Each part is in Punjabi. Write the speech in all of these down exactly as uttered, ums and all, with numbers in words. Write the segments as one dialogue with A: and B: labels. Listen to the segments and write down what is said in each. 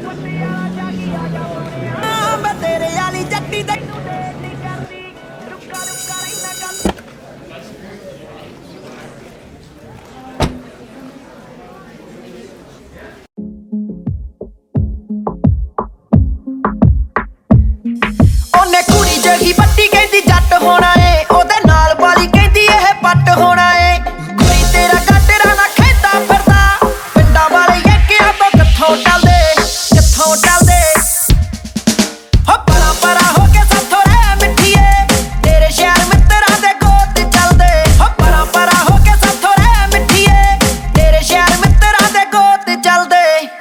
A: ਮੈਂ ਤੇਰੇ ਵਾਲੀ ਜੱਟੀ ਦੇ ਉਹਨੇ ਕੁੜੀ ਜਗੀ ਬੱਟੀ ਕਹਿੰਦੀ ਜੱਟ ਹੋਣਾ ਏ, ਉਹਦੇ ਨਾਲ ਵਾਲੀ ਕਹਿੰਦੀ ਇਹ ਪੱਟ ਹੋਣਾ ਏ। ਕੋਈ ਤੇਰਾ ਗਾਟਰਾ ਨਾ ਖੇਦਾ ਫਿਰਦਾ, ਪਿੰਡਾਂ ਵਾਲੇ ਯੱਕਿਆਂ ਤੋਂ ਕਿੱਥੋਂ ਟਲਦੇ ਕਿੱਥੋਂ ਟਲਦੇ। ਹੋ ਪਰਾ ਪਰਾ ਹੋ ਕੇ ਸਾਥੋਂ ਰਹਿ ਮਿੱਠੀਏ, ਤੇਰੇ ਸ਼ਹਿਰ ਮਿੱਤਰਾਂ ਦੇ ਗੋਤ ਚੱਲਦੇ। ਹੋ ਪਰਾ ਪਰਾ ਹੋ ਕੇ ਸਾਥੋਂ ਰਹਿ ਮਿੱਠੀਏ, ਤੇਰੇ ਸ਼ਹਿਰ ਮਿੱਤਰਾਂ ਦੇ ਗੋਤ ਚੱਲਦੇ।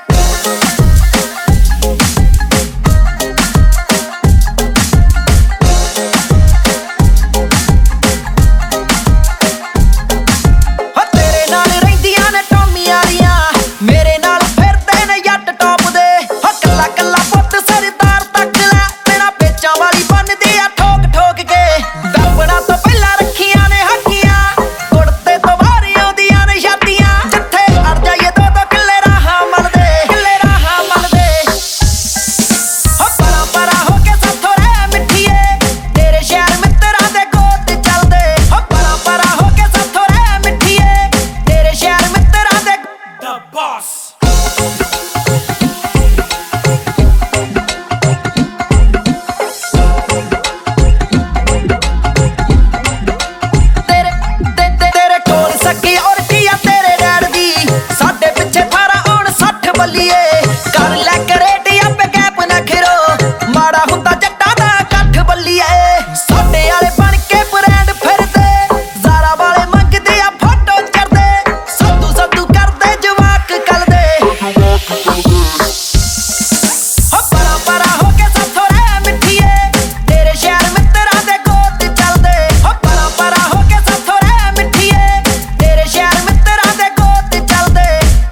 A: ਮੇਰੇ ਨਾਲ ਫਿਰਦੇ ਨੇ ਜੱਟ ਟੌਪ ਦੇ, ਹੋ ਕੱਲਾ ਕੱਲਾ ਪੁੱਤ ਸਰਦਾਰ ਤੱਕ ਲੈ, ਬਿਨਾਂ ਪੇਚਾਂ ਵਾਲੀ ਬੰਨਦੀ ਆ ਠੋਕ ਠੋਕ ਕੇ। ਦੱਬਣਾ ਤੋਂ ਪਹਿਲਾਂ ਰੱਖੀਆਂ ਨੇ ਹੱਕੀਆਂ, ਕੁੜਤੇ ਤੋਂ ਬਾਹਰ ਆਉਂਦੀਆਂ ਨੇ ਛਾਤੀਆਂ। ਜਿੱਥੇ ਅੜ ਜਾਈਏ ਦੋ ਦੋ ਕਿੱਲੇ ਰਾਹਾਂ ਮਲਦੇ ਕਿੱਲੇ ਰਾਹਾਂ ਮਲਦੇ। ਹੋ ਪਰਾ ਪਰਾ ਹੋ ਕੇ ਸਾਥੋਂ ਰਹਿ ਮਿੱਠੀਏ, ਤੇਰੇ ਸ਼ਹਿਰ ਮਿੱਤਰਾਂ ਦੇ ਗੋਤ ਚੱਲਦੇ। ਹੋ ਪਰਾ ਪਰਾ ਹੋ ਕੇ ਸਾਥੋਂ ਰਹਿ ਮਿੱਠੀਏ, ਤੇਰੇ ਸ਼ਹਿਰ ਮਿੱਤਰਾਂ ਦੇ The boss. ਤੇਰੇ ਤੇ ਤੇਰੇ ਕੋਲ ਸਕੀ ਔਰ ਕੀ ਆ ਤੇਰੇ ਡੈਡ ਦੀ, ਸਾਡੇ ਪਿੱਛੇ ਅਠਾਰਾਂ ਆਉਣ ਸੱਠ ਬੱਲੀਏ। ਕਰ ਲੈ ਕਰੇਟ ਆਪੇ ਕੈਪ ਨਾ ਖਿਰੋ, ਮਾੜਾ ਹੁੰਦਾ ਜੱਟਾਂ ਦਾ ਇਕੱਠ ਬੱਲੀਏ। ਸਾਡੇ ਵਾਲੇ ਬਣ ਕੇ ਬ੍ਰਾਂਡ ਫਿਰਦੇ, ਜ਼ਾਰਾ ਵਾਲੇ ਮੰਗਦੇ ਆ ਫੋਟੋ ਚੜਦੇ। ਸੱਦੂ ਸੱਦੂ ਕਰਦੇ ਜਵਾਕ ਕਲਦੇ। ਹੋ ਪਰਾ ਪਰਾ ਹੋ ਕੇ ਸਾਥੋਂ ਰਹਿ ਮਿੱਠੀਏ, ਤੇਰੇ ਸ਼ਹਿਰ ਮਿੱਤਰਾਂ ਦੇ ਗੋਤ ਚੱਲਦੇ। ਹੋ ਪਰਾ ਪਰਾ ਹੋ ਕੇ ਸਾਥੋਂ ਰਹਿ ਮਿੱਠੀਏ, ਤੇਰੇ ਸ਼ਹਿਰ ਮਿੱਤਰਾਂ ਦੇ ਗੋਤ ਚੱਲਦੇ।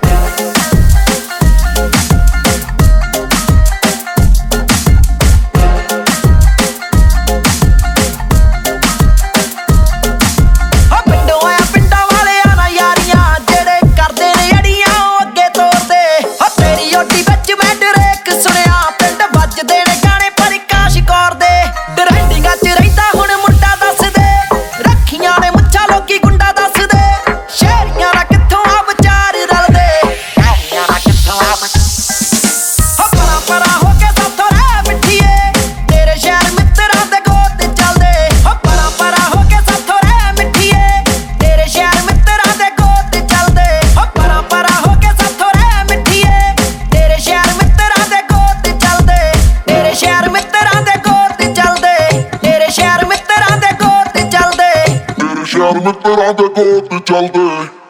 A: ਹੋ ਪਿੰਡੋਂ ਆਇਆ ਪਿੰਡਾਂ ਵਾਲਿਆਂ ਨਾਲ ਯਾਰੀਆਂ, ਜਿਹੜੇ ਕਰਦੇ ਨੇ ਅੜੀਆਂ ਉਹ ਅੱਗੇ ਤੋਰਦੇ। ਹੋ ਤੇਰੀ ਓਡੀ ਵਿੱਚ ਮੈਂ ਡਰੇਕ ਸੁਣਿਆ, ਪਿੰਡ ਵੱਜਦੇ ਨੇ ਗਾਣੇ ਪ੍ਰਕਾਸ਼ ਕੌਰ ਦੇ। ਟਰੈਂਡਿੰਗਾਂ 'ਚ ਰਹਿੰਦਾ ਹੁਣ ਮੁੰਡਾ ਦੱਸਦੇ, ਰੱਖੀਆਂ ਨੇ ਮੁੱਛਾਂ ਲੋਕੀ ਗੁੰਡਾ ਦੱਸਦੇ। ਸ਼ਹਿਰੀਆਂ ਨਾਲ ਕਿੱਥੋਂ ਆ ਵਿਚਾਰ ਰਲਦੇ, ਸ਼ਹਿਰੀਆਂ ਨਾਲ ਕਿੱਥੋਂ ਆ। ਹੋ ਪਰਾ ਪਰਾ ਹੋ ਕੇ ਸਾਥੋਂ ਰਹਿ ਮਿੱਠੀਏ, ਤੇਰੇ ਸ਼ਹਿਰ ਮਿੱਤਰਾਂ ਦੇ ਗੋਤ ਚੱਲਦੇ। ਹੋ ਪਰਾ ਪਰਾ ਹੋ ਕੇ ਸਾਥੋਂ ਰਹਿ ਮਿੱਠੀਏ, ਤੇਰੇ ਸ਼ਹਿਰ ਮਿੱਤਰਾਂ ਦੇ ਗੋਤ ਚੱਲਦੇ। ਹੋ ਪਰਾ ਪਰਾ ਹੋ ਕੇ ਸਾਥੋਂ ਰਹਿ ਮਿੱਠੀਏ, ਤੇਰੇ ਸ਼ਹਿਰ ਮਿੱਤਰਾਂ ਦੇ ਗੋਤ ਚੱਲਦੇ। ਤੇਰੇ ਸ਼ਹਿਰ ਮਿੱਤਰਾਂ ਦੇ ਗੋਤ ਚੱਲਦੇ, ਤੇਰੇ ਸ਼ਹਿਰ ਮਿੱਤਰਾਂ ਦੇ ਗੋਤ ਚੱਲਦੇ।
B: ਮੇਰੇ ਸ਼ਹਿਰ ਮਿੱਤਰਾਂ ਦੇ ਗੋਤ ਚੱਲਦੇ।